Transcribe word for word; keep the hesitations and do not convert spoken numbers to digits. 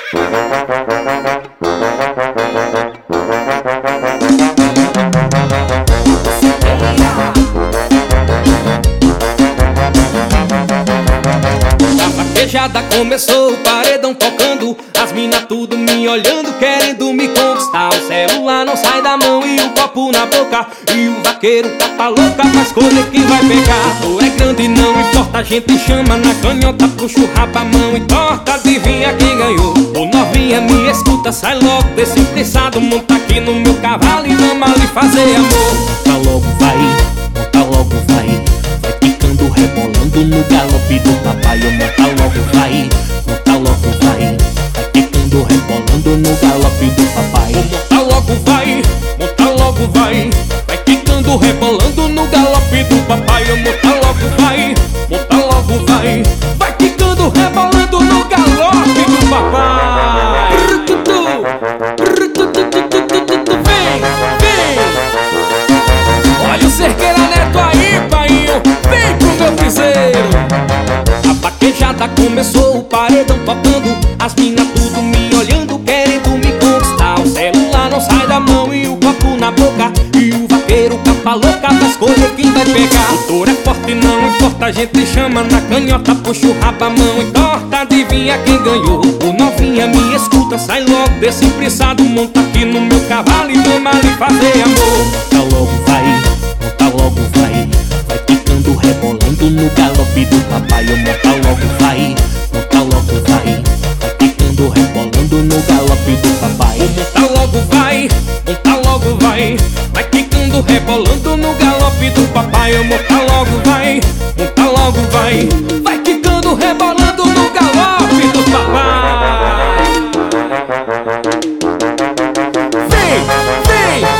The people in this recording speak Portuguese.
vaquejada começou, o paredão tocando, as mina tudo me olhando, querendo me conquistar. O celular não sai da mão e o copo na boca, e o vaqueiro tapa louca pra escolher quem vai pegar. Tu é grande, não importa, a gente chama na canhota, puxa o rabo, a mão e torta, adivinha quem ganhou. Ô novinha, me escuta, sai logo desse prensado, monta aqui no meu cavalo e vamos ali fazer amor. Monta logo vai, monta logo vai, vai picando, rebolando no galope do papai. Monta logo vai, monta logo vai, vai picando, rebolando no galope do papai. Monta logo vai, monta logo vai, vai picando, rebolando no galope do papai. Monta logo vai, monta logo vai, vai picando, rebolando no galope do papai. Vem, vem, olha o Cerqueira Neto aí, painho, vem pro meu piseiro. A vaquejada começou, o paredão tocando, as mina tudo me olhando, querendo me conquistar. O celular não sai da mão e o copo na boca, e o vaqueiro capa louca pra escolher quem vai pegar. O touro é forte, não importa, a gente chama na canhota, puxa o rabo, a mão e torta, adivinha quem ganhou. O novinha, me escuta, sai logo desse prensado, monta aqui no meu cavalo e vamos ali fazer amor. Monta logo vai, monta logo vai, vai picando, rebolando no galope do papai. Monta logo vai, monta logo vai, vai picando, rebolando no galope do papai. Monta logo vai, monta logo vai, vai picando, rebolando no galope do papai. Monta logo vai, monta logo vai, vai quicando, rebolando no galope do papai. Vem, vem,